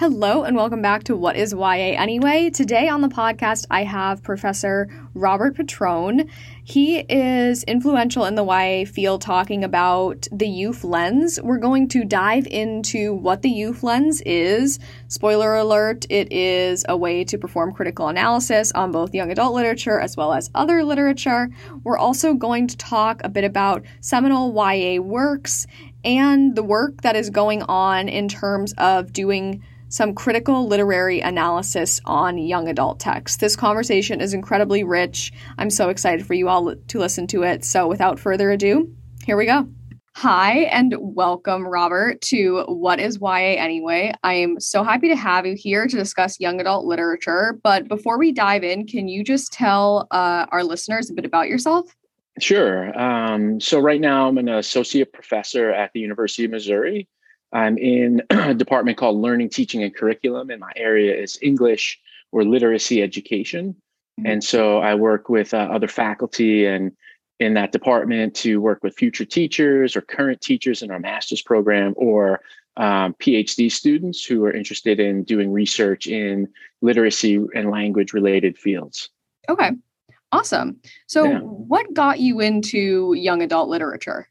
Hello and welcome back to What is YA Anyway? Today on the podcast, I have Professor Robert Petrone. He is influential in the YA field talking about the youth lens. We're going to dive into what the youth lens is. Spoiler alert, it is a way to perform critical analysis on both young adult literature as well as other literature. We're also going to talk a bit about seminal YA works and the work that is going on in terms of doing some critical literary analysis on young adult texts. This conversation is incredibly rich. I'm so excited for you all to listen to it. So without further ado, here we go. Hi, and welcome, Robert, to What is YA Anyway? I am so happy to have you here to discuss young adult literature. But before we dive in, can you just tell our listeners a bit about yourself? Sure. So right now I'm an associate professor at the University of Missouri. I'm in a department called Learning, Teaching, and Curriculum, and my area is English or literacy education. Mm-hmm. And so I work with other faculty and in that department to work with future teachers or current teachers in our master's program or PhD students who are interested in doing research in literacy and language related fields. Okay, awesome. So What got you into young adult literature?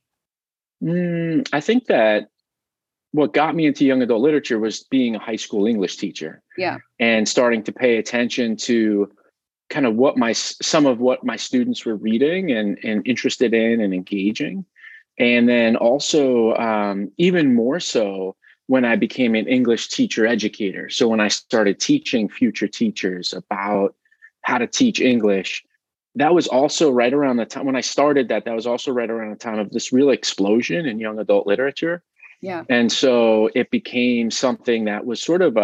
I think that what got me into young adult literature was being a high school English teacher. Yeah. And starting to pay attention to kind of some of what my students were reading and interested in and engaging. And then also even more so when I became an English teacher educator. So when I started teaching future teachers about how to teach English, that was also right around the time when I started that was also right around the time of this real explosion in young adult literature. Yeah. And so it became something that was sort of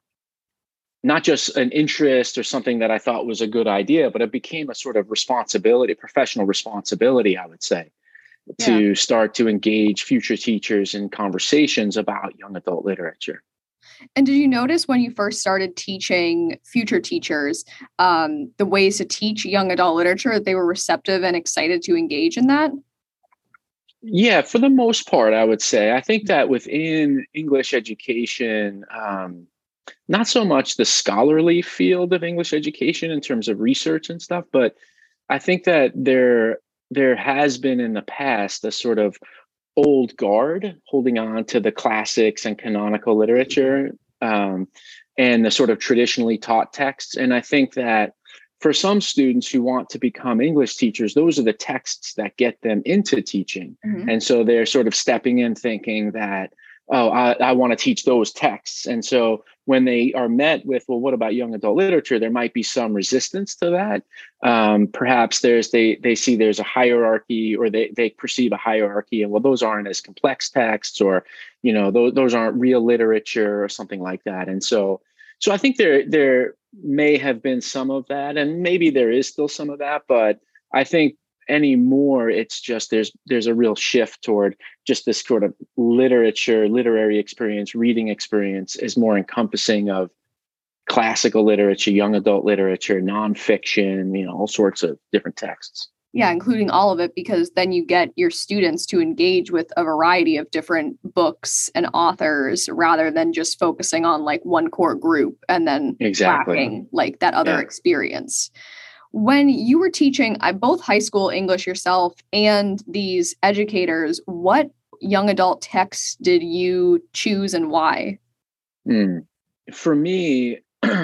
not just an interest or something that I thought was a good idea, but it became a sort of responsibility, professional responsibility, I would say, to start to engage future teachers in conversations about young adult literature. And did you notice when you first started teaching future teachers the ways to teach young adult literature, that they were receptive and excited to engage in that? Yeah, for the most part, I would say. I think that within English education, not so much the scholarly field of English education in terms of research and stuff, but I think that there has been in the past a sort of old guard holding on to the classics and canonical literature and the sort of traditionally taught texts. And I think that for some students who want to become English teachers, those are the texts that get them into teaching. Mm-hmm. And so they're sort of stepping in thinking that, I want to teach those texts. And so when they are met with, well, what about young adult literature? There might be some resistance to that. Perhaps they see there's a hierarchy or they perceive a hierarchy and, well, those aren't as complex texts or, those aren't real literature or something like that. And so I think there may have been some of that, and maybe there is still some of that, but I think anymore it's just there's a real shift toward just this sort of literary experience, reading experience is more encompassing of classical literature, young adult literature, nonfiction, all sorts of different texts. Yeah, including all of it, because then you get your students to engage with a variety of different books and authors rather than just focusing on like one core group and then lacking like that other experience. When you were teaching both high school English yourself and these educators, what young adult texts did you choose and why? For me,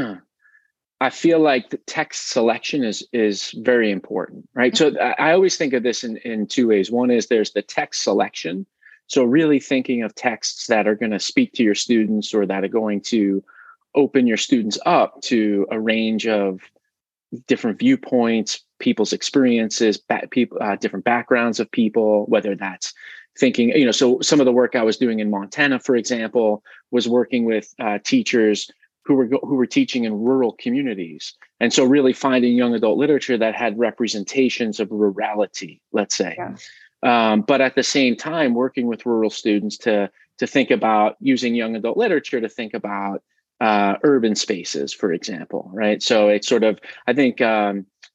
I feel like the text selection is very important, right? So I always think of this in two ways. One is there's the text selection. So really thinking of texts that are going to speak to your students or that are going to open your students up to a range of different viewpoints, people's experiences, different backgrounds of people, whether that's thinking, so some of the work I was doing in Montana, for example, was working with teachers who were teaching in rural communities. And so really finding young adult literature that had representations of rurality, let's say. Yeah. But at the same time, working with rural students to think about using young adult literature to think about urban spaces, for example, right? So it's sort of, I think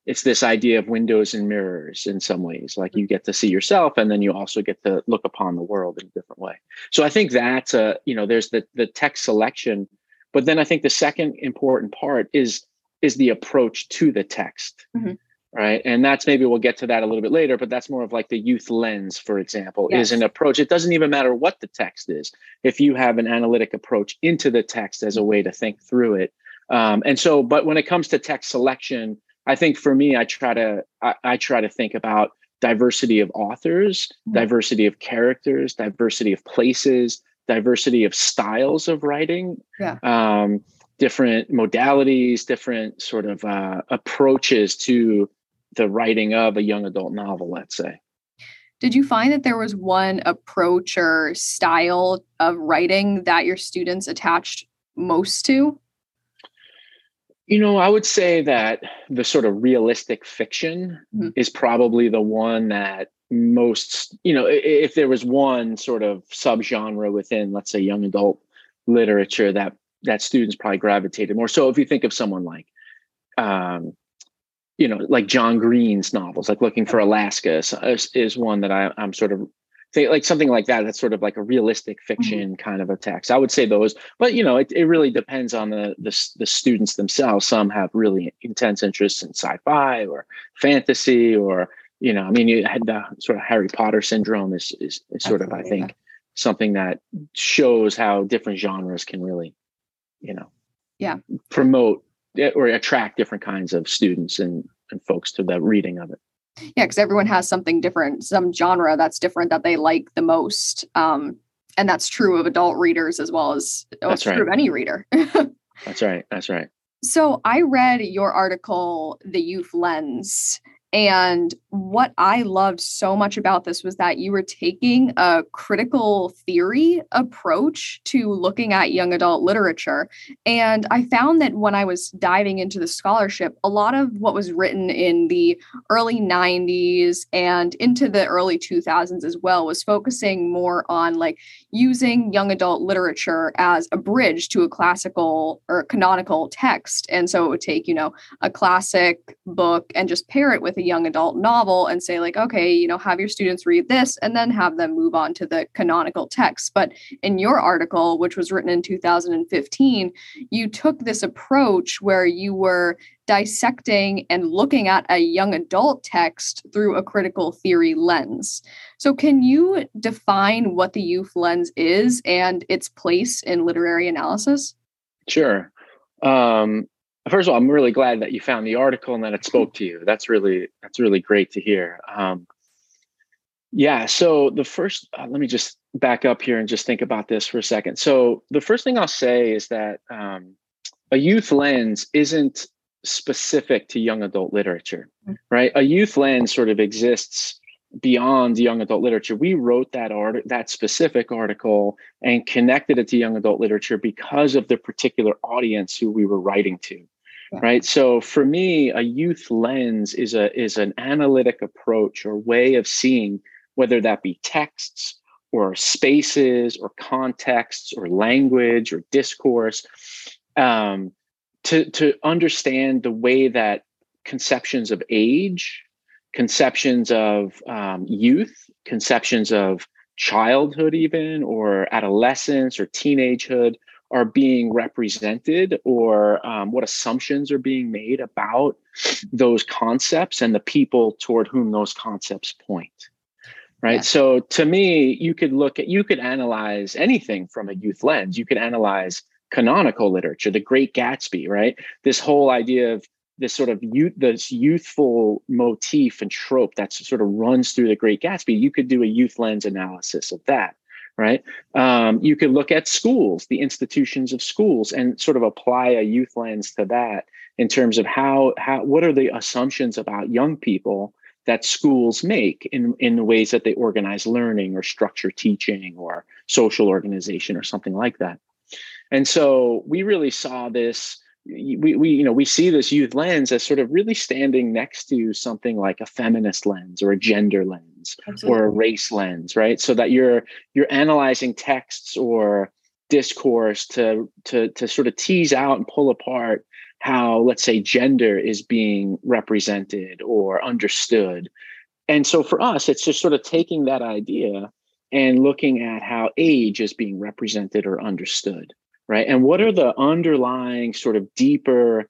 it's this idea of windows and mirrors in some ways. Like you get to see yourself, and then you also get to look upon the world in a different way. So I think that's there's the text selection, but then I think the second important part is the approach to the text. Mm-hmm. Right. And that's, maybe we'll get to that a little bit later, but that's more of like the youth lens, for example, is an approach. It doesn't even matter what the text is. If you have an analytic approach into the text as a way to think through it. But when it comes to text selection, I think for me, I try to think about diversity of authors, diversity of characters, diversity of places, diversity of styles of writing. Different modalities, different sort of approaches to the writing of a young adult novel, let's say. Did you find that there was one approach or style of writing that your students attached most to? I would say that the sort of realistic fiction is probably the one that most, if there was one sort of subgenre within, let's say, young adult literature that students probably gravitated more. So if you think of someone like, like John Green's novels, like Looking for Alaska is one that I'm sort of think like something like that. That's sort of like a realistic fiction kind of a text. I would say those, but it really depends on the students themselves. Some have really intense interests in sci-fi or fantasy, or you had the sort of Harry Potter syndrome is sort of, I think, something that shows how different genres can really, promote or attract different kinds of students and folks to the reading of it. Yeah, because everyone has something different, some genre that's different that they like the most. And that's true of adult readers as well as true of any reader. That's right. So I read your article, The Youth Lens. And what I loved so much about this was that you were taking a critical theory approach to looking at young adult literature. And I found that when I was diving into the scholarship, a lot of what was written in the early 90s and into the early 2000s as well was focusing more on like using young adult literature as a bridge to a classical or canonical text. And so it would take, a classic book and just pair it with a young adult novel and say like, okay, have your students read this and then have them move on to the canonical text. But in your article, which was written in 2015, you took this approach where you were dissecting and looking at a young adult text through a critical theory lens. So can you define what the youth lens is and its place in literary analysis? Sure. First of all, I'm really glad that you found the article and that it spoke to you. That's really great to hear. So the first, let me just back up here and just think about this for a second. So the first thing I'll say is that a youth lens isn't specific to young adult literature, right? A youth lens sort of exists beyond young adult literature. We wrote that specific article and connected it to young adult literature because of the particular audience who we were writing to. Right. So for me, a youth lens is an analytic approach or way of seeing, whether that be texts or spaces or contexts or language or discourse, to understand the way that conceptions of age, conceptions of youth, conceptions of childhood even, or adolescence or teenagehood are being represented, or what assumptions are being made about those concepts and the people toward whom those concepts point. Right. Yeah. So to me, you could analyze anything from a youth lens. You could analyze canonical literature, The Great Gatsby, right? This whole idea of this sort of this youthful motif and trope that sort of runs through The Great Gatsby. You could do a youth lens analysis of that. Right. You could look at schools, the institutions of schools, and sort of apply a youth lens to that in terms of what are the assumptions about young people that schools make in the ways that they organize learning or structure teaching or social organization or something like that. And so we really saw this. We see this youth lens as sort of really standing next to something like a feminist lens or a gender lens. Absolutely. Or a race lens, right? So that you're analyzing texts or discourse to sort of tease out and pull apart how, let's say, gender is being represented or understood. And so for us, it's just sort of taking that idea and looking at how age is being represented or understood, right? And what are the underlying sort of deeper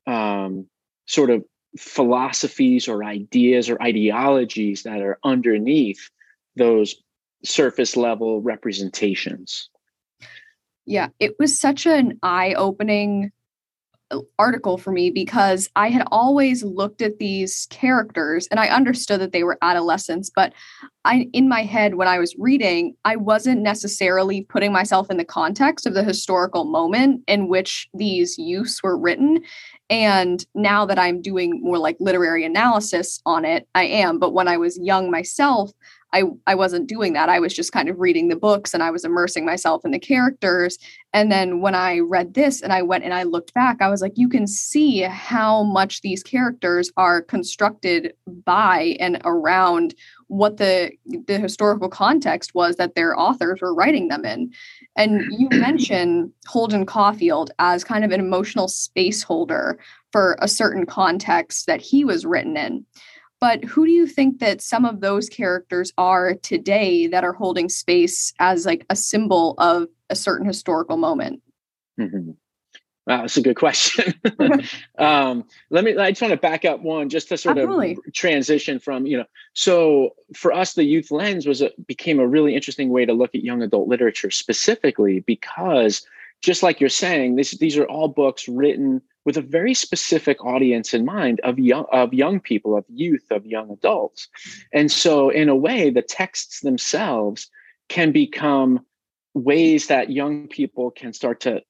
sort of philosophies or ideas or ideologies that are underneath those surface level representations. Yeah, it was such an eye-opening article for me because I had always looked at these characters and I understood that they were adolescents, but in my head when I was reading, I wasn't necessarily putting myself in the context of the historical moment in which these youths were written. And now that I'm doing more like literary analysis on it, I am. But when I was young myself, I wasn't doing that. I was just kind of reading the books and I was immersing myself in the characters. And then when I read this and I went and I looked back, I was like, you can see how much these characters are constructed by and around what the historical context was that their authors were writing them in. And you mentioned Holden Caulfield as kind of an emotional space holder for a certain context that he was written in. But who do you think that some of those characters are today that are holding space as like a symbol of a certain historical moment? Mm-hmm. Wow, that's a good question. I just want to back up one just to sort Absolutely. of transition from, so for us, the youth lens became a really interesting way to look at young adult literature specifically, because just like you're saying, these are all books written with a very specific audience in mind of young people, of youth, of young adults. And so in a way, the texts themselves can become ways that young people can start to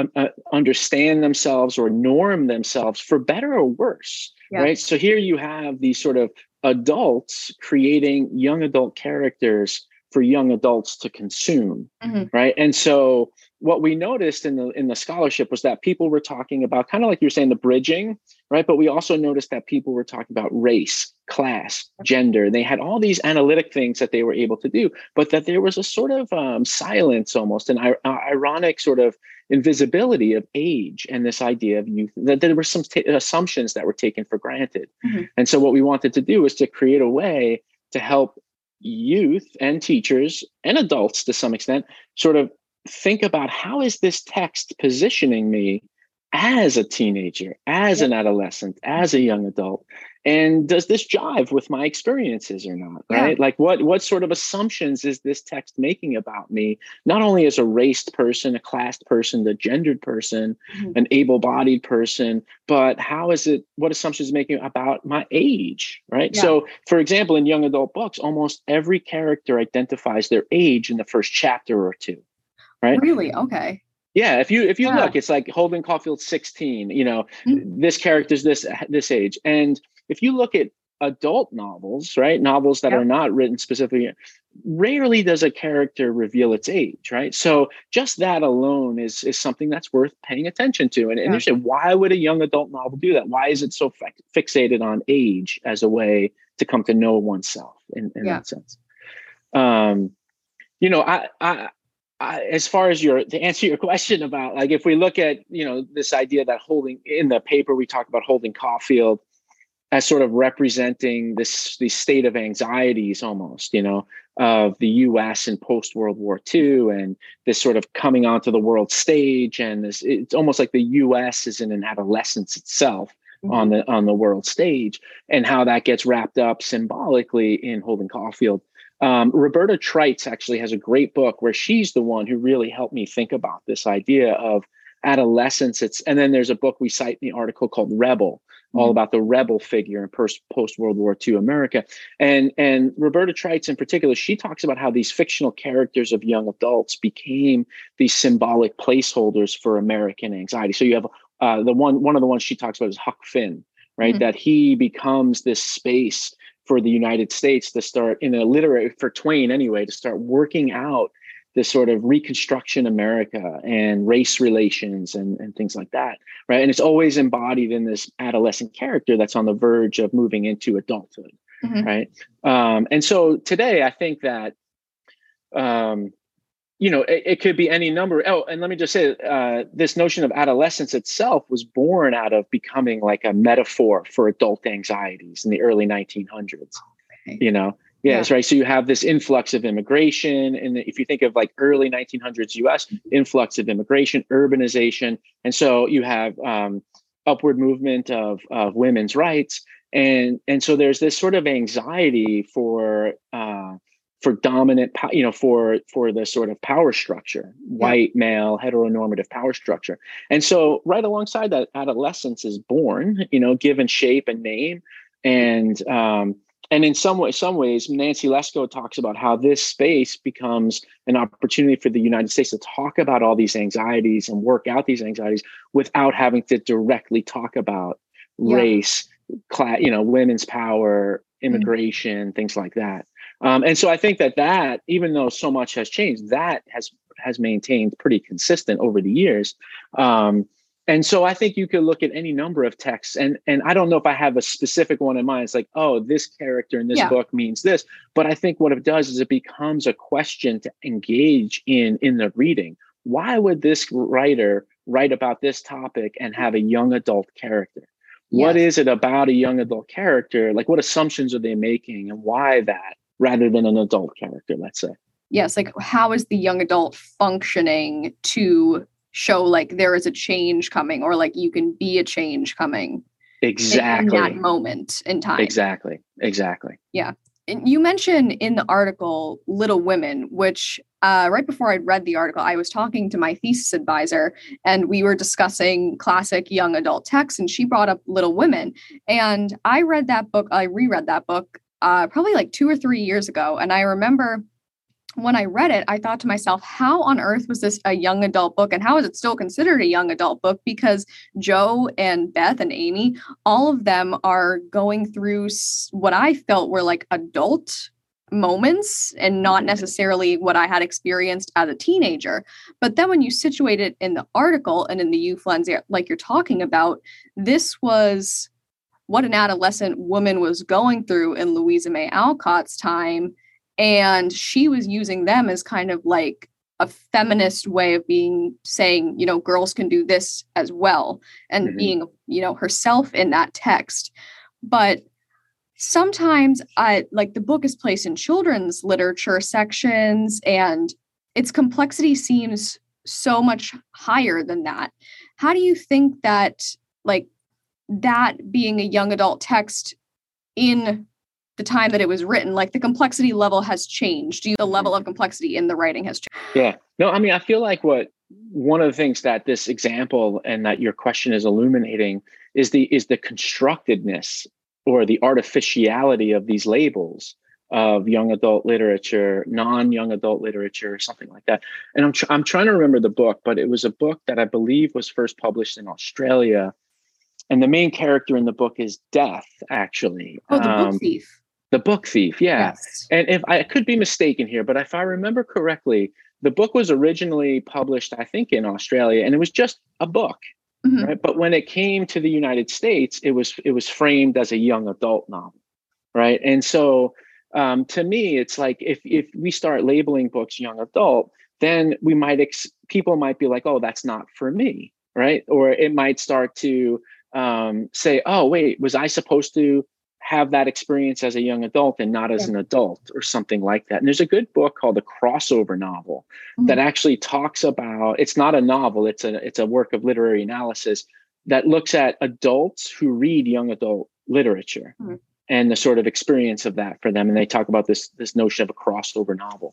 understand themselves or norm themselves for better or worse, right? So here you have these sort of adults creating young adult characters for young adults to consume, right? And so what we noticed in the scholarship was that people were talking about, kind of like you were saying, the bridging, right? But we also noticed that people were talking about race, class, gender. They had all these analytic things that they were able to do, but that there was a sort of silence, almost an ironic sort of invisibility of age and this idea of youth, that there were some assumptions that were taken for granted. And so what we wanted to do was to create a way to help youth and teachers and adults to some extent sort of think about, how is this text positioning me as a teenager, as an adolescent, as a young adult? And does this jive with my experiences or not, right? Like what sort of assumptions is this text making about me, not only as a raced person, a classed person, a gendered person, an able-bodied person, but what assumptions is making about my age, right? So for example, in young adult books, almost every character identifies their age in the first chapter or two, right? Really? Okay. Yeah, if you look, it's like Holden Caulfield 16, this character's this age. And if you look at adult novels, right? Novels that are not written specifically, rarely does a character reveal its age, right? So just that alone is something that's worth paying attention to. And you say, why would a young adult novel do that? Why is it so fixated on age as a way to come to know oneself in that sense? As far as to answer your question about, like, if we look at, this idea that in the paper, we talk about Holden Caulfield as sort of representing the state of anxieties almost, of the US in post-World War II, and this sort of coming onto the world stage. And it's almost like the US is in an adolescence itself on the world stage, and how that gets wrapped up symbolically in Holden Caulfield. Roberta Trites actually has a great book where she's the one who really helped me think about this idea of adolescence. And then there's a book we cite in the article called Rebel, all about the rebel figure in post-World War II America. And Roberta Trites in particular, she talks about how these fictional characters of young adults became these symbolic placeholders for American anxiety. So you have one of the ones she talks about is Huck Finn, right? That he becomes this space for the United States to start, for Twain anyway, to start working out this sort of Reconstruction America and race relations and things like that, right? And it's always embodied in this adolescent character that's on the verge of moving into adulthood, right? And so today, I think that it could be any number. Oh, and let me just say, this notion of adolescence itself was born out of becoming like a metaphor for adult anxieties in the early 1900s. Okay. Yes, right. So you have this influx of immigration, and if you think of like early 1900s U.S., influx of immigration, urbanization, and so you have upward movement of women's rights, and so there's this sort of anxiety for dominant, for the sort of power structure, white male heteronormative power structure. And so right alongside that, adolescence is born, given shape and name. And in some ways, Nancy Lesko talks about how this space becomes an opportunity for the United States to talk about all these anxieties and work out these anxieties without having to directly talk about race, class, women's power, immigration, things like that. And so I think that even though so much has changed, that has maintained pretty consistent over the years. And so I think you could look at any number of texts, and I don't know if I have a specific one in mind. It's like, oh, this character in this book means this. But I think what it does is it becomes a question to engage in the reading. Why would this writer write about this topic and have a young adult character? What is it about a young adult character? Like, what assumptions are they making, and why that rather than an adult character, let's say? Yes, like how is the young adult functioning to show like there is a change coming, or like you can be a change coming exactly in that moment in time. Exactly. Yeah. And you mentioned in the article Little Women, which right before I'd read the article, I was talking to my thesis advisor and we were discussing classic young adult texts, and she brought up Little Women. And I reread that book probably like 2 or 3 years ago. And I remember when I read it, I thought to myself, how on earth was this a young adult book? And how is it still considered a young adult book? Because Joe and Beth and Amy, all of them are going through what I felt were like adult moments and not necessarily what I had experienced as a teenager. But then when you situate it in the article and in the youth lens, like you're talking about, this was what an adolescent woman was going through in Louisa May Alcott's time. And she was using them as kind of like a feminist way of saying, girls can do this as well, and being, herself in that text. But sometimes like the book is placed in children's literature sections and its complexity seems so much higher than that. How do you think that, like, that being a young adult text in the time that it was written, like the complexity level has changed? The level of complexity in the writing has changed? Yeah. No, I mean, I feel like one of the things that this example and that your question is illuminating is the constructedness or the artificiality of these labels of young adult literature, non-young adult literature, something like that. And I'm trying to remember the book, but it was a book that I believe was first published in Australia. And the main character in the book is Death, actually. Oh, the Book Thief. The Book Thief, yeah. Yes. And if I could be mistaken here, but if I remember correctly, the book was originally published, I think, in Australia, and it was just a book, right? But when it came to the United States, it was framed as a young adult novel, right? And so, to me, it's like if we start labeling books young adult, then we people might be like, oh, that's not for me, right? Or it might start to say, oh, wait, was I supposed to have that experience as a young adult and not as an adult, or something like that? And there's a good book called The Crossover Novel that actually talks about, it's not a novel, it's a work of literary analysis that looks at adults who read young adult literature and the sort of experience of that for them. And they talk about this notion of a crossover novel.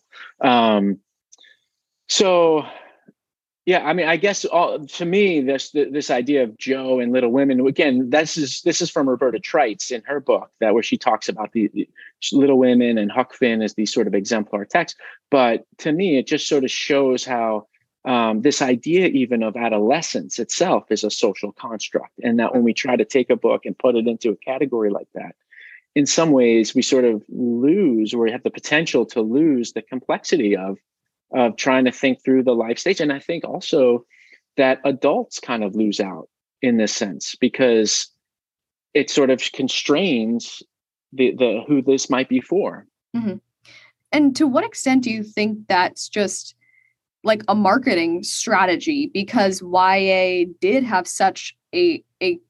So yeah, I mean, I guess to me, this idea of Joe and Little Women, again, this is from Roberta Treitz in her book, where she talks about the Little Women and Huck Finn as these sort of exemplar texts. But to me, it just sort of shows how this idea even of adolescence itself is a social construct, and that when we try to take a book and put it into a category like that, in some ways we sort of lose, or have the potential to lose, the complexity of trying to think through the life stage. And I think also that adults kind of lose out in this sense, because it sort of constrains the who this might be for. And to what extent do you think that's just like a marketing strategy, because YA did have such a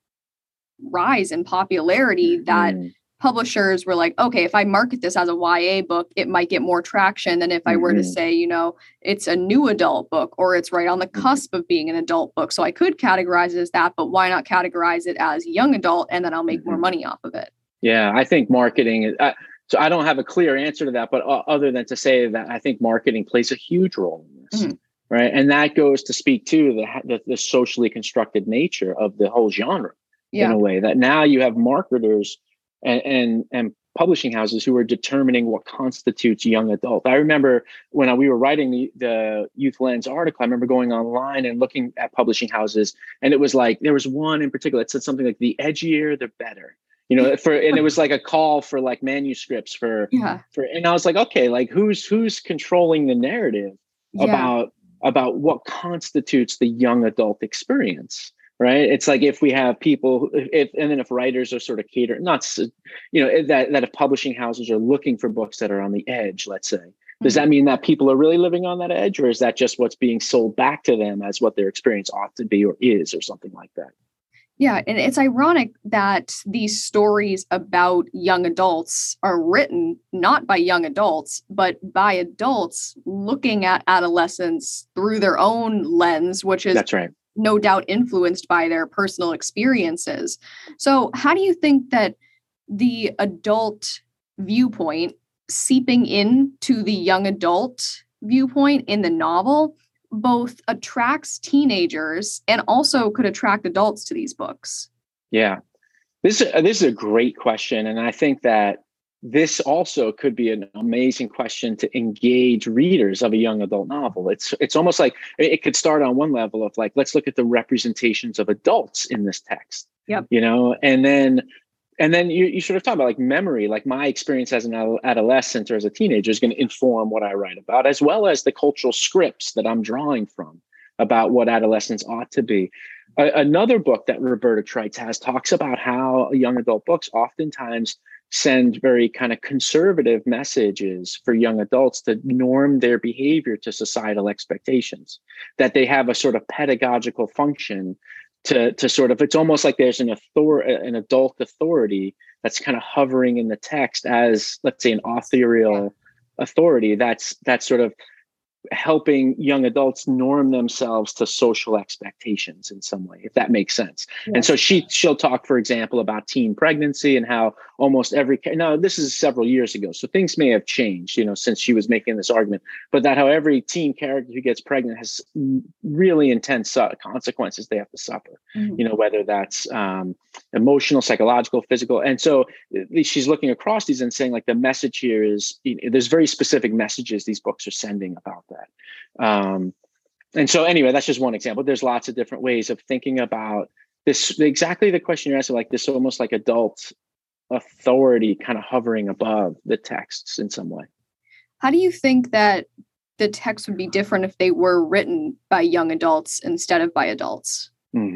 rise in popularity that publishers were like, okay, if I market this as a YA book, it might get more traction than if I were to say, you know, it's a new adult book or it's right on the cusp of being an adult book. So I could categorize it as that, but why not categorize it as young adult, and then I'll make more money off of it? Yeah, I think marketing is, so I don't have a clear answer to that, but other than to say that I think marketing plays a huge role in this, right? And that goes to speak to the socially constructed nature of the whole genre in a way that now you have marketers and publishing houses who are determining what constitutes young adult. I remember when we were writing the Youth Lens article, I remember going online and looking at publishing houses, and it was like, there was one in particular that said something like, the edgier, the better. You know, and it was like a call for like manuscripts for, and I was like, okay, like who's controlling the narrative about what constitutes the young adult experience, right? It's like, if we have people, and then if writers are sort of catering, that if publishing houses are looking for books that are on the edge, let's say, does that mean that people are really living on that edge, or is that just what's being sold back to them as what their experience ought to be or is, or something like that? Yeah, and it's ironic that these stories about young adults are written not by young adults, but by adults looking at adolescence through their own lens, which is no doubt influenced by their personal experiences. So how do you think that the adult viewpoint seeping into the young adult viewpoint in the novel both attracts teenagers and also could attract adults to these books? Yeah, this is a great question. And I think that this also could be an amazing question to engage readers of a young adult novel. It's almost like it could start on one level of like, let's look at the representations of adults in this text, you know, and then you sort of talk about like memory, like my experience as an adolescent or as a teenager is going to inform what I write about, as well as the cultural scripts that I'm drawing from about what adolescence ought to be. Another book that Roberta Trites has talks about how young adult books oftentimes send very kind of conservative messages for young adults to norm their behavior to societal expectations, that they have a sort of pedagogical function to sort of, it's almost like there's an adult authority that's kind of hovering in the text as, let's say, an authorial authority that's sort of helping young adults norm themselves to social expectations in some way, if that makes sense. Yes. And so she'll talk, for example, about teen pregnancy and how almost now this is several years ago, so things may have changed, you know, since she was making this argument, but that how every teen character who gets pregnant has really intense consequences they have to suffer, you know, whether that's emotional, psychological, physical. And so she's looking across these and saying like the message here is, you know, there's very specific messages these books are sending about that. And so anyway, that's just one example. There's lots of different ways of thinking about this, exactly the question you're asking, like this almost like adult authority kind of hovering above the texts in some way. How do you think that the text would be different if they were written by young adults instead of by adults?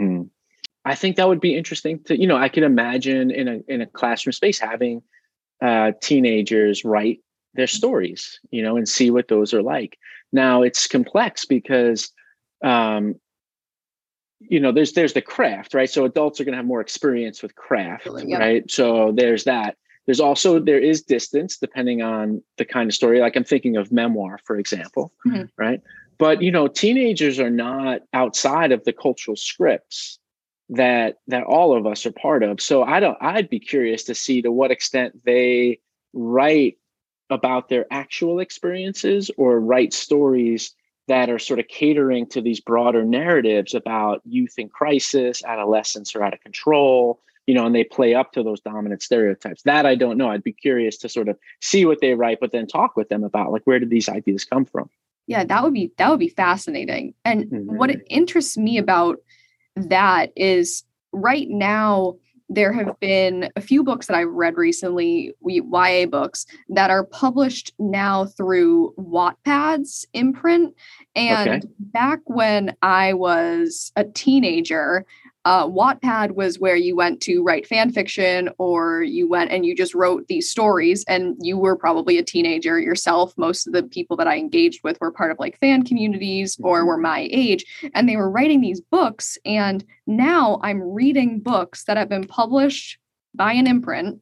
I think that would be interesting to, you know, I could imagine in a classroom space having teenagers write their stories, you know, and see what those are like. Now it's complex because, you know, there's the craft, right? So adults are going to have more experience with craft, right? So there's that. There is distance depending on the kind of story. Like I'm thinking of memoir, for example, right? But, you know, teenagers are not outside of the cultural scripts that all of us are part of. So I'd be curious to see to what extent they write about their actual experiences or write stories that are sort of catering to these broader narratives about youth in crisis, adolescents are out of control, you know, and they play up to those dominant stereotypes. That I don't know. I'd be curious to sort of see what they write, but then talk with them about like, where did these ideas come from? Yeah, that would be fascinating. And what interests me about that is right now, there have been a few books that I've read recently, YA books, that are published now through Wattpad's imprint. And back when I was a teenager, Wattpad was where you went to write fan fiction, or you went and you just wrote these stories, and you were probably a teenager yourself. Most of the people that I engaged with were part of like fan communities or were my age, and they were writing these books. And now I'm reading books that have been published by an imprint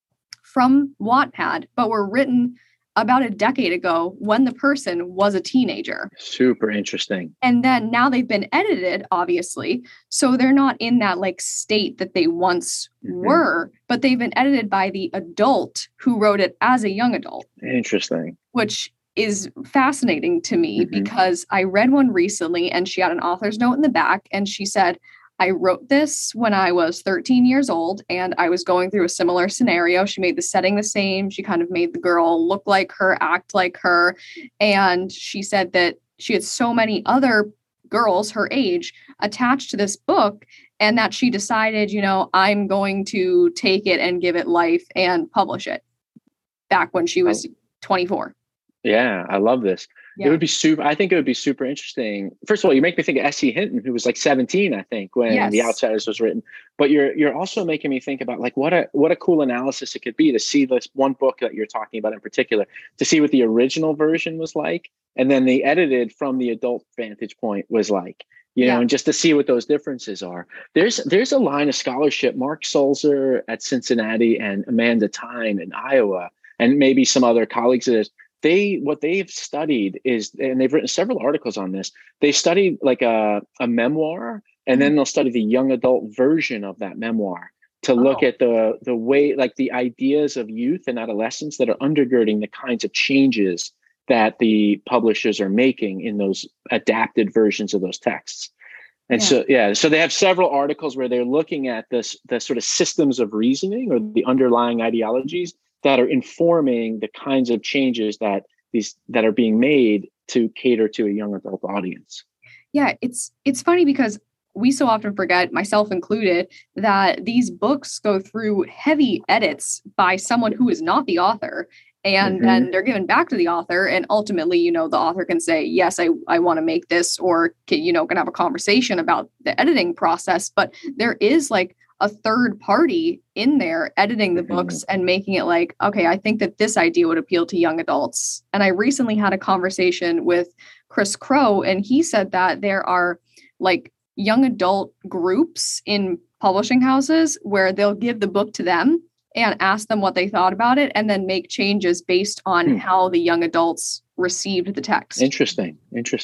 from Wattpad, but were written about a decade ago when the person was a teenager. Super interesting. And then now they've been edited, obviously. So they're not in that like state that they once were, but they've been edited by the adult who wrote it as a young adult. Interesting. Which is fascinating to me because I read one recently and she had an author's note in the back and she said, I wrote this when I was 13 years old and I was going through a similar scenario. She made the setting the same. She kind of made the girl look like her, act like her. And she said that she had so many other girls her age attached to this book and that she decided, you know, I'm going to take it and give it life and publish it back when she was 24. Yeah, I love this. Yeah. It would be super. I think it would be super interesting. First of all, you make me think of S.E. Hinton, who was like 17, I think, when The Outsiders was written. But you're also making me think about like what a cool analysis it could be to see this one book that you're talking about in particular, to see what the original version was like, and then the edited from the adult vantage point was like, you know, and just to see what those differences are. There's a line of scholarship. Mark Sulzer at Cincinnati and Amanda Tyne in Iowa, and maybe some other colleagues of theirs. What they've studied is, and they've written several articles on this, they studied like a memoir, and then they'll study the young adult version of that memoir to look at the way, like the ideas of youth and adolescence that are undergirding the kinds of changes that the publishers are making in those adapted versions of those texts. And so they have several articles where they're looking at the sort of systems of reasoning or the underlying ideologies that are informing the kinds of changes that are being made to cater to a young adult audience. Yeah, it's funny because we so often forget, myself included, that these books go through heavy edits by someone who is not the author. And then they're given back to the author. And ultimately, you know, the author can say, yes, I want to make this, or, you know, can have a conversation about the editing process. But there is like a third party in there editing the books and making it like, okay, I think that this idea would appeal to young adults. And I recently had a conversation with Chris Crow, and he said that there are like young adult groups in publishing houses where they'll give the book to them and ask them what they thought about it and then make changes based on how the young adults received the text. Interesting.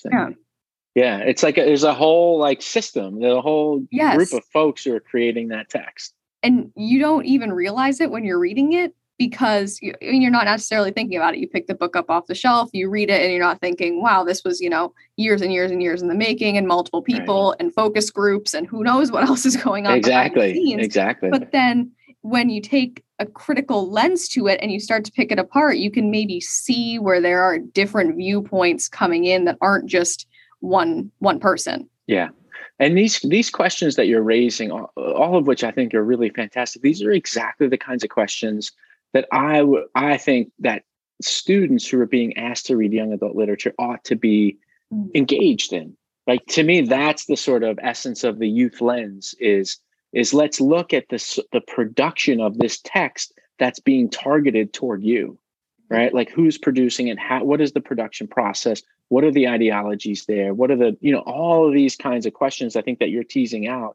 Yeah, it's like there's a whole like system, there's a whole group of folks who are creating that text. And you don't even realize it when you're reading it because you're not necessarily thinking about it. You pick the book up off the shelf, you read it, and you're not thinking, wow, this was, you know, years and years and years in the making and multiple people and focus groups and who knows what else is going on. Exactly. But then when you take a critical lens to it and you start to pick it apart, you can maybe see where there are different viewpoints coming in that aren't just one person. Yeah. And these questions that you're raising, all of which I think are really fantastic. These are exactly the kinds of questions that I think that students who are being asked to read young adult literature ought to be engaged in. Like, to me, that's the sort of essence of the youth lens is let's look at the production of this text that's being targeted toward you, right? Like, who's producing it? What is the production process? What are the ideologies there? What are the, you know, all of these kinds of questions I think that you're teasing out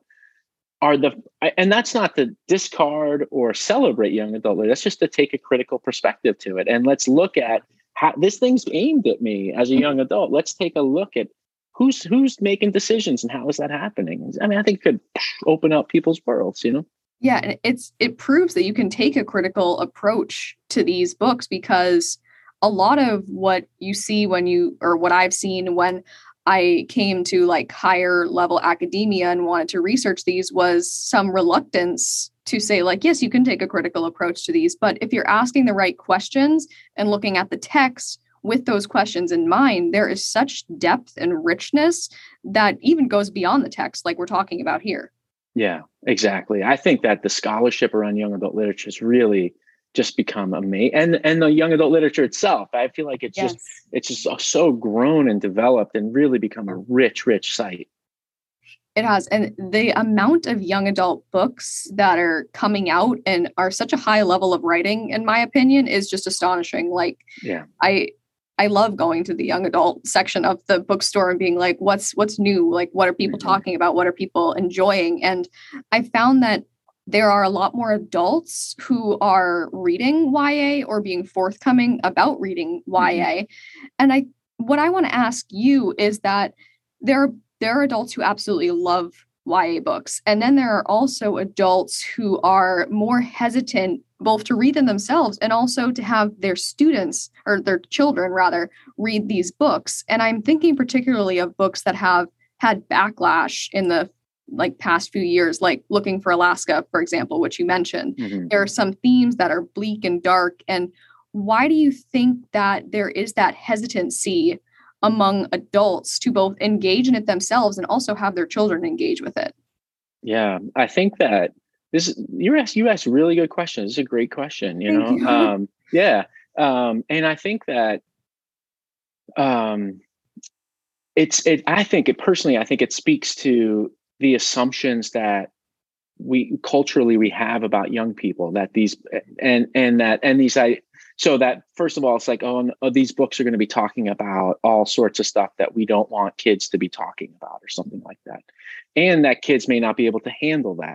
and that's not to discard or celebrate young adult literature. That's just to take a critical perspective to it. And let's look at how this thing's aimed at me as a young adult. Let's take a look at who's making decisions and how is that happening? I mean, I think it could open up people's worlds, you know? Yeah, and it proves that you can take a critical approach to these books because a lot of what you see what I've seen when I came to like higher level academia and wanted to research these was some reluctance to say like, yes, you can take a critical approach to these. But if you're asking the right questions and looking at the text with those questions in mind, there is such depth and richness that even goes beyond the text like we're talking about here. Yeah, exactly. I think that the scholarship around young adult literature has really just become amazing. And the young adult literature itself, I feel like it's just so grown and developed and really become a rich site. It has. And the amount of young adult books that are coming out and are such a high level of writing, in my opinion, is just astonishing. Like, Yeah. I love going to the young adult section of the bookstore and being like, what's new? Like, what are people talking about? What are people enjoying? And I found that there are a lot more adults who are reading YA or being forthcoming about reading YA. And what I want to ask you is that there are adults who absolutely love YA books. And then there are also adults who are more hesitant both to read them themselves and also to have their students, or their children rather, read these books. And I'm thinking particularly of books that have had backlash in the past few years, like Looking for Alaska, for example, which you mentioned. There are some themes that are bleak and dark. And why do you think that there is that hesitancy among adults to both engage in it themselves and also have their children engage with it? Yeah, I think that you asked really good questions. It's a great question, Thank you. Yeah. And I think that I think it speaks to the assumptions that we culturally have about young people, that these so that first of all, it's like, these books are going to be talking about all sorts of stuff that we don't want kids to be talking about or something like that. And that kids may not be able to handle that,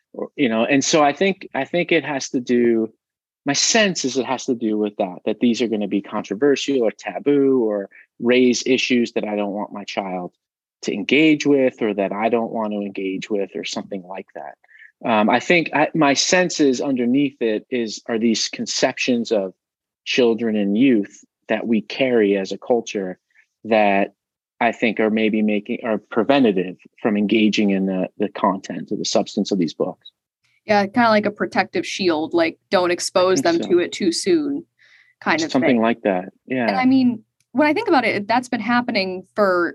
and so I think it has to do, my sense is it has to do with that these are going to be controversial or taboo or raise issues that I don't want my child to engage with, or that I don't want to engage with, or something like that. I think my sense is underneath it are these conceptions of children and youth that we carry as a culture that I think are maybe are preventative from engaging in the content or the substance of these books. Yeah, kind of like a protective shield, like don't expose them to it too soon, kind of something thing. Like that. Yeah. And I mean, when I think about it, that's been happening for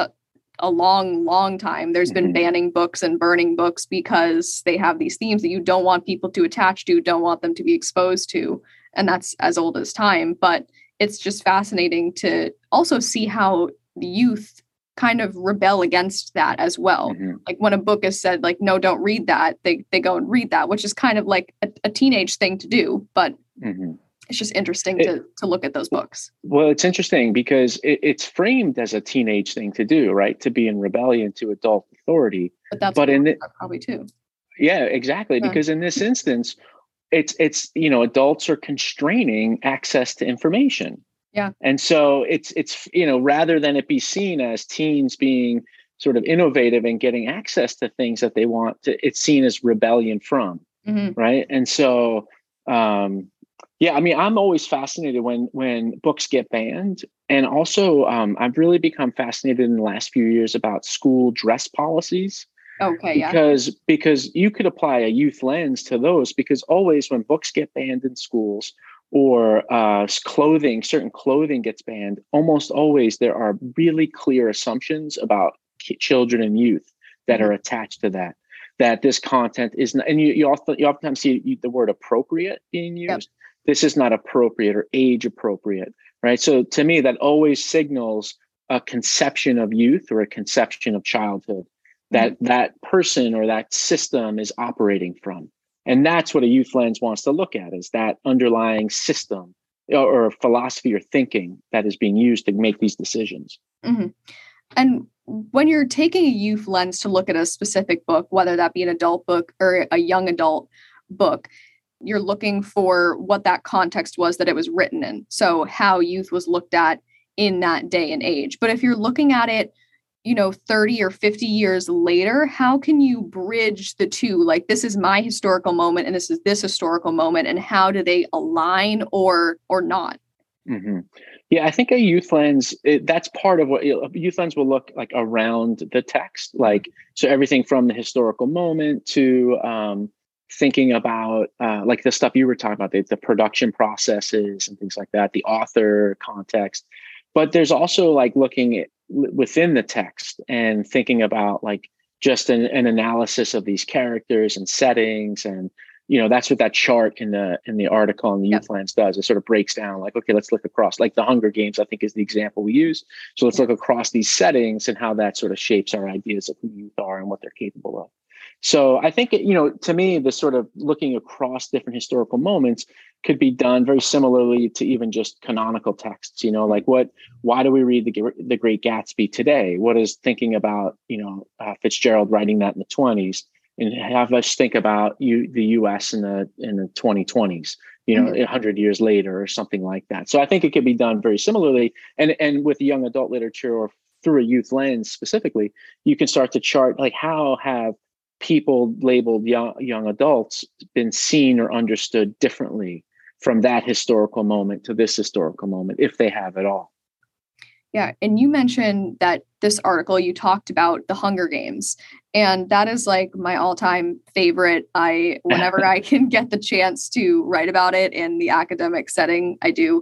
a long time. There's been banning books and burning books because they have these themes that you don't want people to attach to, don't want them to be exposed to. And that's as old as time. But it's just fascinating to also see how the youth kind of rebel against that as well. Like when a book is said, like, no, don't read that, they go and read that, which is kind of like a teenage thing to do. But it's just interesting to look at those books. Well, it's interesting because it's framed as a teenage thing to do, right? To be in rebellion to adult authority. But that's probably too. Yeah, exactly. Yeah. Because in this instance, it's adults are constraining access to information. Yeah. And so it's rather than it be seen as teens being sort of innovative and getting access to things that they want to, it's seen as rebellion from, right? And so yeah, I mean, I'm always fascinated when books get banned. And also, I've really become fascinated in the last few years about school dress policies. Okay, because you could apply a youth lens to those, because always when books get banned in schools or certain clothing gets banned, almost always there are really clear assumptions about children and youth that are attached to that this content is not, and you oftentimes see the word appropriate being used. Yep. This is not appropriate or age appropriate, right? So to me, that always signals a conception of youth or a conception of childhood that person or that system is operating from. And that's what a youth lens wants to look at, is that underlying system or philosophy or thinking that is being used to make these decisions. And when you're taking a youth lens to look at a specific book, whether that be an adult book or a young adult book, you're looking for what that context was that it was written in. So how youth was looked at in that day and age. But if you're looking at it, 30 or 50 years later, how can you bridge the two? Like, this is my historical moment and this is this historical moment, and how do they align or not? Yeah, I think a youth lens, that's part of what a youth lens will look like around the text. Like, so everything from the historical moment to thinking about like the stuff you were talking about, the production processes and things like that, the author context. But there's also like looking at within the text and thinking about like just an analysis of these characters and settings and that's what that chart in the article on the Youth Lens does. It sort of breaks down like, okay, let's look across, like the Hunger Games, I think is the example we use. So let's look across these settings and how that sort of shapes our ideas of who youth are and what they're capable of. So I think, to me, the sort of looking across different historical moments could be done very similarly to even just canonical texts, like why do we read the Great Gatsby today? What is thinking about, Fitzgerald writing that in the 20s, and have us think about the U.S. in the 2020s, 100 years later or something like that. So I think it could be done very similarly, and with young adult literature or through a youth lens specifically, you can start to chart like how have people labeled young adults been seen or understood differently from that historical moment to this historical moment, if they have at all. Yeah. And you mentioned that this article, you talked about the Hunger Games, and that is like my all-time favorite. Whenever I can get the chance to write about it in the academic setting, I do.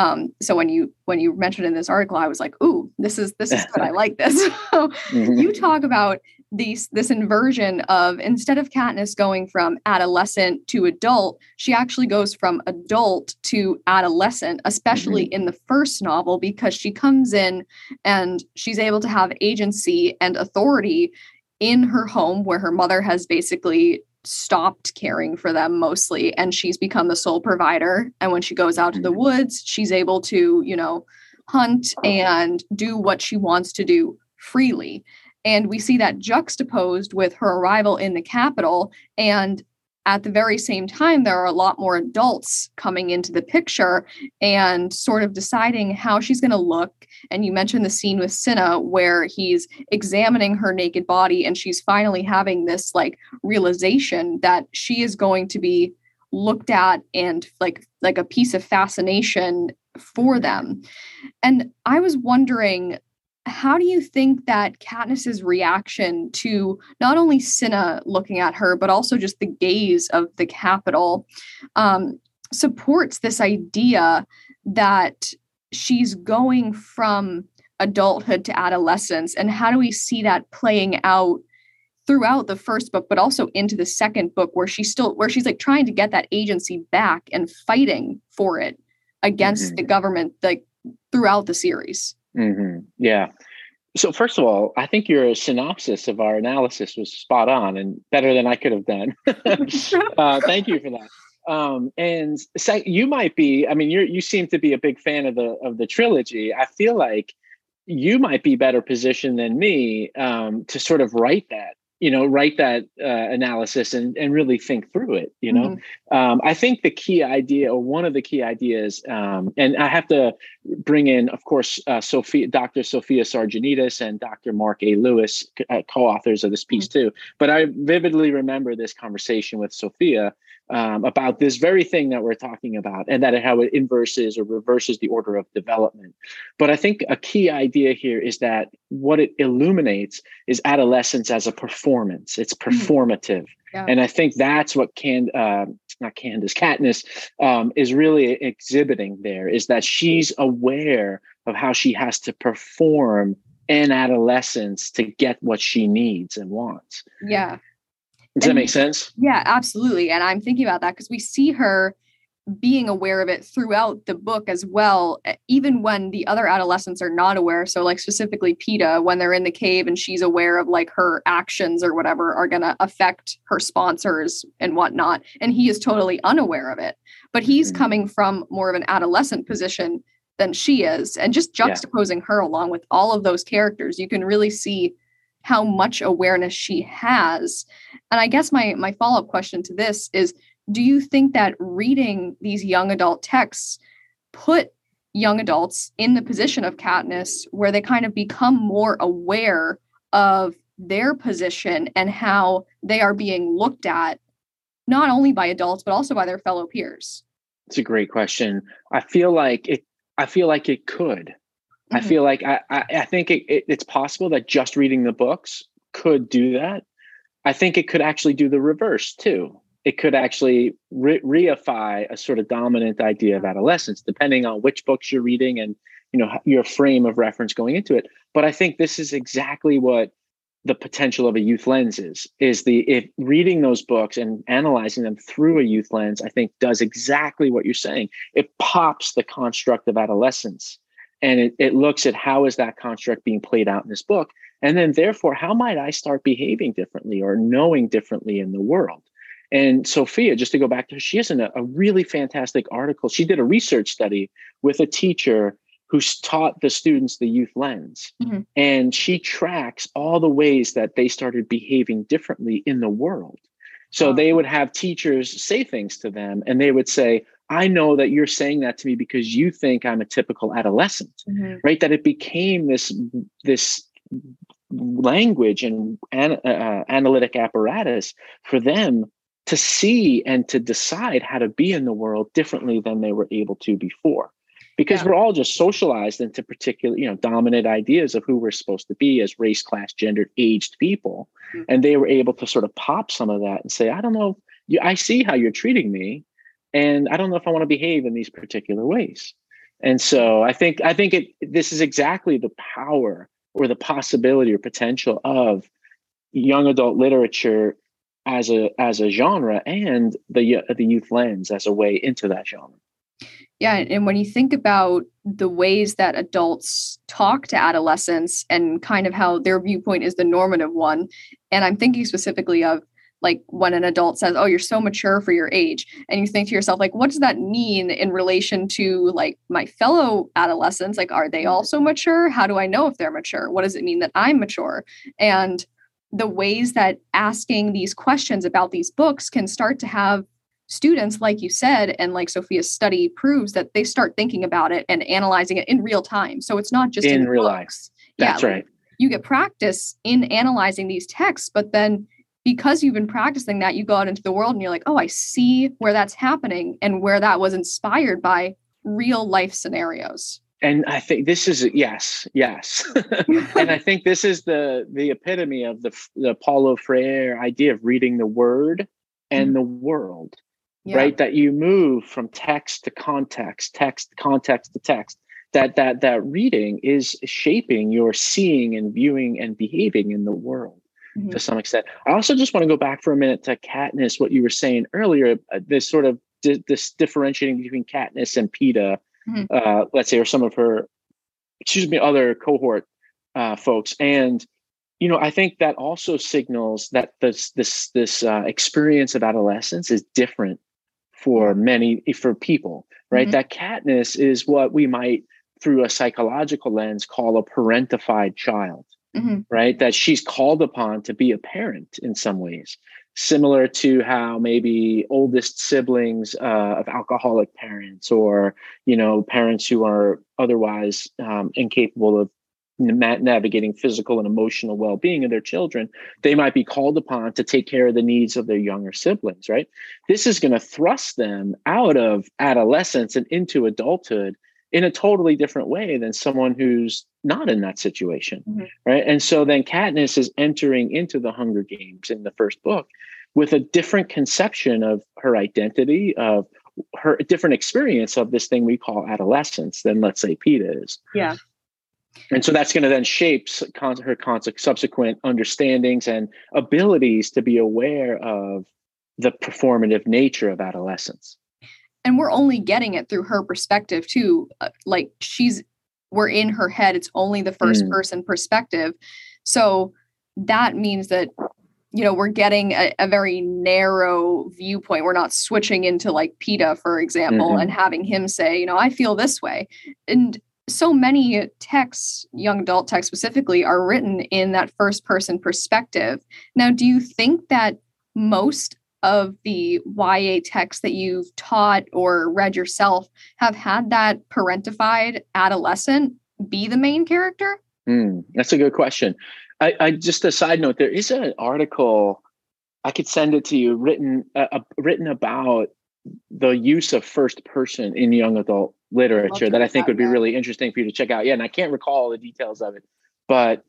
So when you mentioned in this article, I was like, ooh, this is good. I like this. So you talk about this inversion of, instead of Katniss going from adolescent to adult, she actually goes from adult to adolescent, especially in the first novel, because she comes in and she's able to have agency and authority in her home, where her mother has basically stopped caring for them mostly, and she's become the sole provider. And when she goes out to the woods, she's able to, hunt and do what she wants to do freely. And we see that juxtaposed with her arrival in the capital. And at the very same time, there are a lot more adults coming into the picture and sort of deciding how she's going to look. And you mentioned the scene with Cinna where he's examining her naked body, and she's finally having this like realization that she is going to be looked at and like a piece of fascination for them. And I was wondering, how do you think that Katniss's reaction to not only Cinna looking at her, but also just the gaze of the capital supports this idea that she's going from adulthood to adolescence? And how do we see that playing out throughout the first book, but also into the second book, where she's like trying to get that agency back and fighting for it against the government, like throughout the series? Yeah. So first of all, I think your synopsis of our analysis was spot on and better than I could have done. Thank you for that. And you might be, you seem to be a big fan of the trilogy. I feel like you might be better positioned than me to sort of write that analysis and really think through it. I think the key idea, or one of the key ideas, and I have to bring in, of course, Dr. Sophia Sarginides and Dr. Mark A. Lewis, co-authors of this piece too. But I vividly remember this conversation with Sophia about this very thing that we're talking about, and that how it inverses or reverses the order of development. But I think a key idea here is that what it illuminates is adolescence as a performance. It's performative. Yeah. And I think that's what Katniss is really exhibiting there, is that she's aware of how she has to perform in adolescence to get what she needs and wants. Yeah. Does that make sense? Yeah, absolutely. And I'm thinking about that because we see her being aware of it throughout the book as well, even when the other adolescents are not aware. So like specifically Peeta, when they're in the cave and she's aware of like her actions or whatever are going to affect her sponsors and whatnot. And he is totally unaware of it, but he's coming from more of an adolescent position than she is. And just juxtaposing her along with all of those characters, you can really see how much awareness she has. And I guess my follow-up question to this is, do you think that reading these young adult texts put young adults in the position of Katniss, where they kind of become more aware of their position and how they are being looked at, not only by adults, but also by their fellow peers? It's a great question. I feel like it could. I feel like I think it's possible that just reading the books could do that. I think it could actually do the reverse too. It could actually reify a sort of dominant idea of adolescence, depending on which books you're reading and your frame of reference going into it. But I think this is exactly what the potential of a youth lens is if reading those books and analyzing them through a youth lens, I think does exactly what you're saying. It pops the construct of adolescence, and it looks at how is that construct being played out in this book. And then therefore, how might I start behaving differently or knowing differently in the world? And Sophia, just to go back to her, she has a really fantastic article. She did a research study with a teacher who's taught the students the youth lens. Mm-hmm. And she tracks all the ways that they started behaving differently in the world. So they would have teachers say things to them, and they would say, I know that you're saying that to me because you think I'm a typical adolescent, right? That it became this language and analytic apparatus for them to see and to decide how to be in the world differently than they were able to before. Because we're all just socialized into particular, dominant ideas of who we're supposed to be as race, class, gendered, aged people. Mm-hmm. And they were able to sort of pop some of that and say, I don't know, I see how you're treating me, and I don't know if I want to behave in these particular ways. And so I think this is exactly the power or the possibility or potential of young adult literature as a genre, and the youth lens as a way into that genre. Yeah. And when you think about the ways that adults talk to adolescents and kind of how their viewpoint is the normative one, and I'm thinking specifically of like when an adult says, oh, you're so mature for your age. And you think to yourself, like, what does that mean in relation to like my fellow adolescents? Like, are they also mature? How do I know if they're mature? What does it mean that I'm mature? And the ways that asking these questions about these books can start to have students, like you said, and like Sophia's study proves, that they start thinking about it and analyzing it in real time. So it's not just in real books. Life. That's right. You get practice in analyzing these texts, but then because you've been practicing that, you go out into the world and you're like, oh, I see where that's happening and where that was inspired by real life scenarios. And I think this is yes. And I think this is the epitome of the Paulo Freire idea of reading the word and the world. Yeah. Right? That you move from text to context, context to text. That reading is shaping your seeing and viewing and behaving in the world to some extent. I also just want to go back for a minute to Katniss, what you were saying earlier, this sort of this differentiating between Katniss and Peeta, let's say, or some of her, other cohort folks. And I think that also signals that this experience of adolescence is different for people, right? Mm-hmm. That Katniss is what we might, through a psychological lens, call a parentified child, right? That she's called upon to be a parent in some ways, similar to how maybe oldest siblings of alcoholic parents, or parents who are otherwise incapable of navigating physical and emotional well-being of their children, they might be called upon to take care of the needs of their younger siblings, right? This is going to thrust them out of adolescence and into adulthood in a totally different way than someone who's not in that situation, right? And so then Katniss is entering into the Hunger Games in the first book with a different conception of her identity, of her different experience of this thing we call adolescence than, let's say, Peeta is. Yeah. And so that's going to then shape her subsequent understandings and abilities to be aware of the performative nature of adolescence. And we're only getting it through her perspective too. Like we're in her head. It's only the first person perspective. So that means that, we're getting a very narrow viewpoint. We're not switching into like Peeta, for example, and having him say, I feel this way. And so many texts, young adult texts specifically, are written in that first person perspective. Now, do you think that most of the YA texts that you've taught or read yourself have had that parentified adolescent be the main character? That's a good question. I just a side note, there is an article, I could send it to you, written about the use of first person in young adult literature that I think would be really interesting for you to check out. Yeah, and I can't recall the details of it, but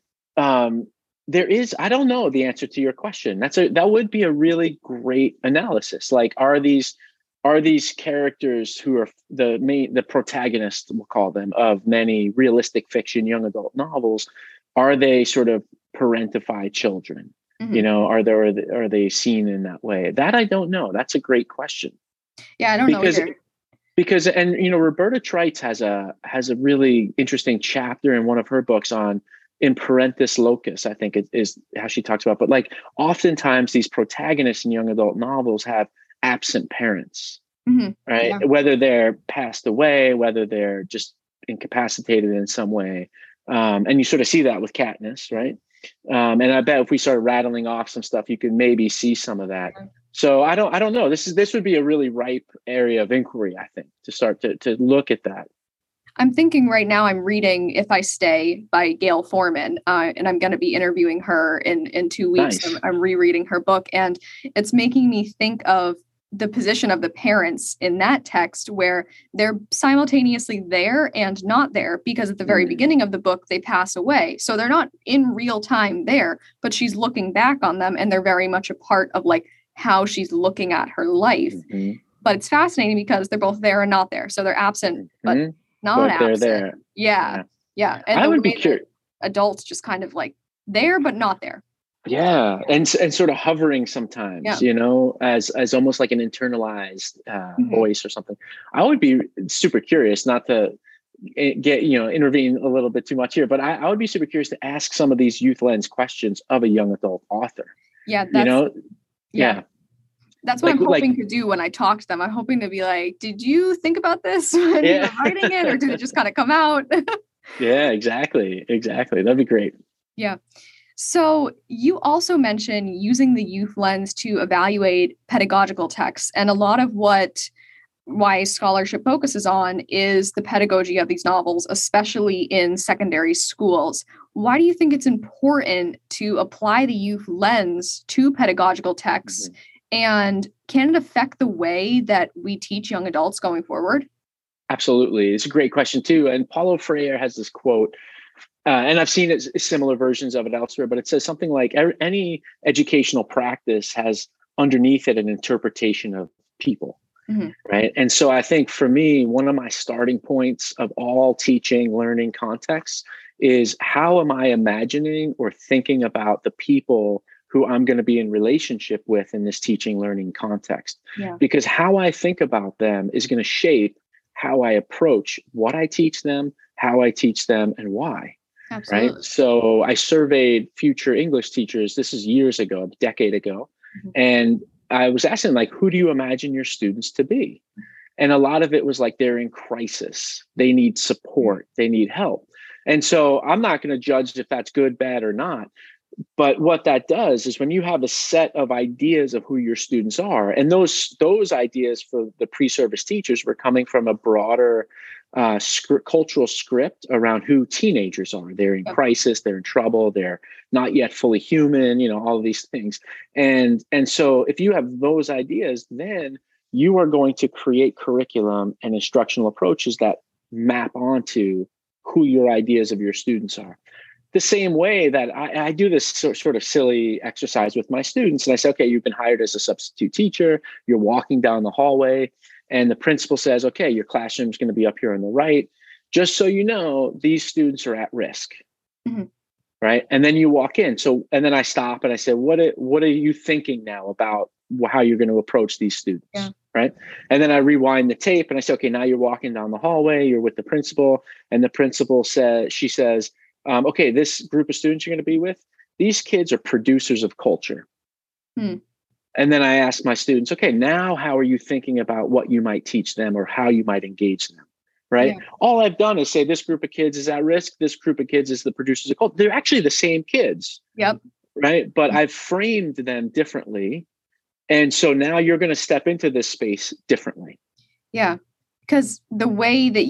there is, I don't know the answer to your question. That would be a really great analysis. Like, are these characters who are the protagonists, we'll call them, of many realistic fiction young adult novels, are they sort of parentify children? Mm-hmm. You know, are they seen in that way? That I don't know. That's a great question. Yeah, I don't know either. Because and you know, Roberta Trites has a really interesting chapter in one of her books on in parentis locus, I think it is how she talks about. But like oftentimes these protagonists in young adult novels have absent parents, right? Yeah. Whether they're passed away, whether they're just incapacitated in some way. And you sort of see that with Katniss, right? And I bet if we started rattling off some stuff, you could maybe see some of that. So I don't know. This would be a really ripe area of inquiry, I think, to start to look at that. I'm thinking right now I'm reading If I Stay by Gail Forman, and I'm going to be interviewing her in 2 weeks. Nice. I'm rereading her book, and it's making me think of the position of the parents in that text where they're simultaneously there and not there, because at the very beginning of the book, they pass away. So they're not in real time there, but she's looking back on them, and they're very much a part of like how she's looking at her life. But it's fascinating because they're both there and not there. So they're absent, but not absent. They're there. Yeah. And I would be curious. Adults just kind of like there, but not there. Yeah. And sort of hovering sometimes, you know, as almost like an internalized voice or something. I would be super curious, not to get, you know, intervene a little bit too much here, but I would be super curious to ask some of these youth lens questions of a young adult author. Yeah. You know? Yeah. That's what I'm hoping to do when I talk to them. I'm hoping to be like, did you think about this when you were writing it, or did it just kind of come out? Yeah, exactly. That'd be great. Yeah. So you also mentioned using the youth lens to evaluate pedagogical texts. And a lot of what YA scholarship focuses on is the pedagogy of these novels, especially in secondary schools. Why do you think it's important to apply the youth lens to pedagogical texts? And can it affect the way that we teach young adults going forward? Absolutely. It's a great question too. And Paulo Freire has this quote, and I've seen similar versions of it elsewhere, but it says something like any educational practice has underneath it an interpretation of people. Right. And so I think for me, one of my starting points of all teaching, learning contexts is how am I imagining or thinking about the people who I'm going to be in relationship with in this teaching learning context. Because how I think about them is going to shape how I approach what I teach them, how I teach them, and why. Absolutely. Right. So I surveyed future English teachers. This is years ago, a decade ago. And I was asking, like, who do you imagine your students to be? And a lot of it was like, they're in crisis. They need support. They need help. And so I'm not going to judge if that's good, bad, or not. But what that does is when you have a set of ideas of who your students are, and those ideas for the pre-service teachers were coming from a broader cultural script around who teenagers are. They're in crisis, they're in trouble, they're not yet fully human, you know, all of these things. And so if you have those ideas, then you are going to create curriculum and instructional approaches that map onto who your ideas of your students are. The same way that I do this sort of silly exercise with my students. And I say, okay, you've been hired as a substitute teacher. You're walking down the hallway and the principal says, okay, your classroom is going to be up here on the right. Just so you know, these students are at risk. Right. And then you walk in. And then I stop and I say, what are you thinking now about how you're going to approach these students? Right. And then I rewind the tape and I say, okay, now you're walking down the hallway. You're with the principal. And the principal says, okay, this group of students you're going to be with, these kids are producers of culture. And then I ask my students, okay, now how are you thinking about what you might teach them or how you might engage them? Right. All I've done is say this group of kids is at risk. This group of kids is the producers of culture. They're actually the same kids. Right. But I've framed them differently. And so now you're going to step into this space differently. Yeah. Because the way that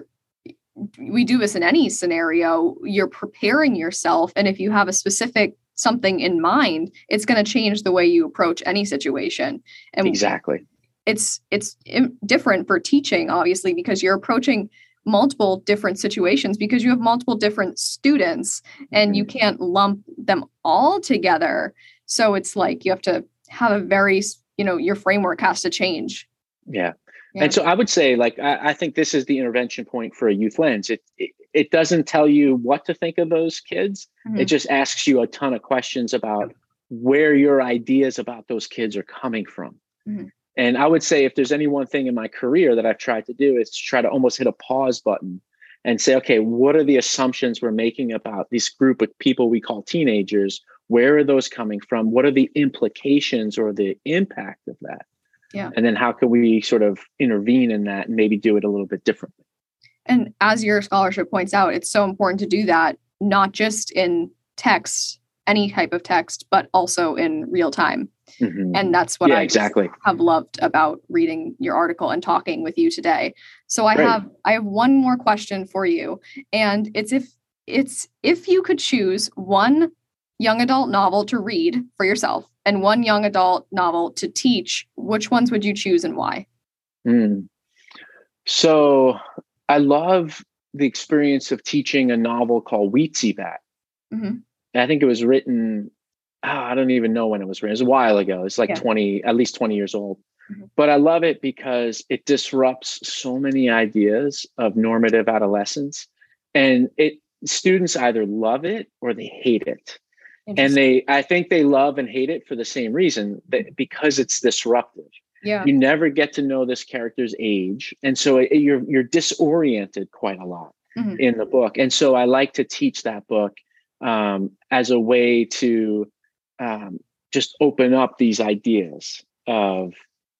we do this in any scenario, you're preparing yourself. And if you have a specific something in mind, it's going to change the way you approach any situation. And exactly. It's different for teaching, obviously, because you're approaching multiple different situations because you have multiple different students and you can't lump them all together. So it's like you have to have a very, your framework has to change. Yeah. Yeah. And so I would say, like, I think this is the intervention point for a youth lens. It doesn't tell you what to think of those kids. Mm-hmm. It just asks you a ton of questions about where your ideas about those kids are coming from. Mm-hmm. And I would say if there's any one thing in my career that I've tried to do is to try to almost hit a pause button and say, okay, what are the assumptions we're making about this group of people we call teenagers? Where are those coming from? What are the implications or the impact of that? Yeah. And then how can we sort of intervene in that and maybe do it a little bit differently? And as your scholarship points out, it's so important to do that, not just in text, any type of text, but also in real time. Mm-hmm. And that's what I exactly have loved about reading your article and talking with you today. So I have one more question for you. And it's if you could choose one young adult novel to read for yourself and one young adult novel to teach, which ones would you choose and why? So I love the experience of teaching a novel called Weetzie Bat. Mm-hmm. I think it was written, I don't even know when it was written. It was a while ago. It's like at least 20 years old. Mm-hmm. But I love it because it disrupts so many ideas of normative adolescence. And students either love it or they hate it. And I think they love and hate it for the same reason, because it's disruptive. Yeah. You never get to know this character's age. And so you're disoriented quite a lot in the book. And so I like to teach that book as a way to just open up these ideas of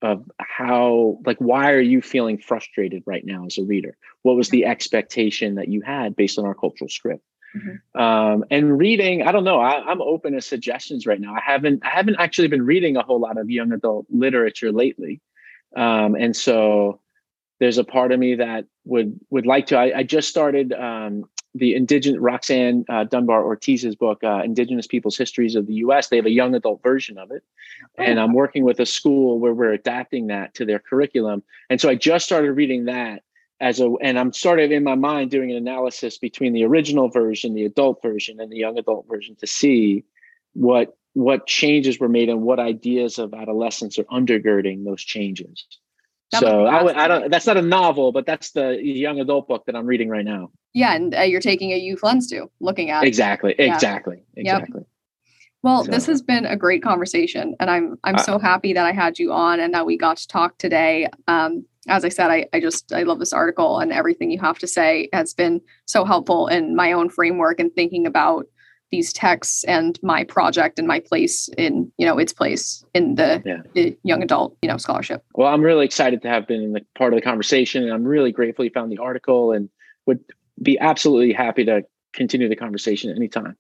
how, like, why are you feeling frustrated right now as a reader? What was the expectation that you had based on our cultural script? Mm-hmm. And reading, I don't know, I'm open to suggestions right now. I haven't actually been reading a whole lot of young adult literature lately. And so there's a part of me that would like to. I just started the indigenous Roxanne Dunbar Ortiz's book, Indigenous Peoples' Histories of the U.S. They have a young adult version of it. And I'm working with a school where we're adapting that to their curriculum. And so I just started reading that and I'm sort of in my mind doing an analysis between the original version, the adult version, and the young adult version to see what changes were made and what ideas of adolescence are undergirding those changes. So I don't. That's not a novel, but that's the young adult book that I'm reading right now. Yeah, and you're taking a youth lens to looking at exactly. Yep. Well, this has been a great conversation, and I'm so happy that I had you on and that we got to talk today. As I said, I love this article, and everything you have to say has been so helpful in my own framework and thinking about these texts and my project and my place in, its place in the young adult, scholarship. Well, I'm really excited to have been in the part of the conversation, and I'm really grateful you found the article and would be absolutely happy to continue the conversation anytime.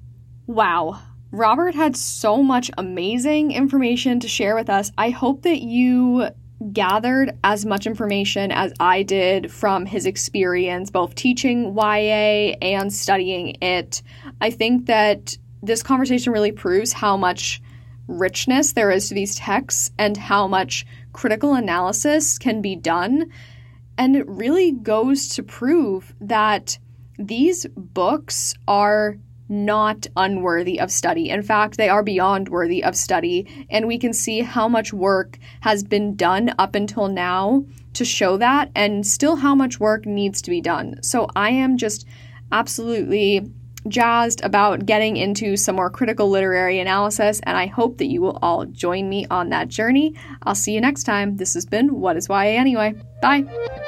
Wow. Robert had so much amazing information to share with us. I hope that you gathered as much information as I did from his experience, both teaching YA and studying it. I think that this conversation really proves how much richness there is to these texts and how much critical analysis can be done. And it really goes to prove that these books are not unworthy of study. In fact, they are beyond worthy of study. And we can see how much work has been done up until now to show that, and still how much work needs to be done. So I am just absolutely jazzed about getting into some more critical literary analysis, and I hope that you will all join me on that journey. I'll see you next time. This has been What is YA Anyway? Bye.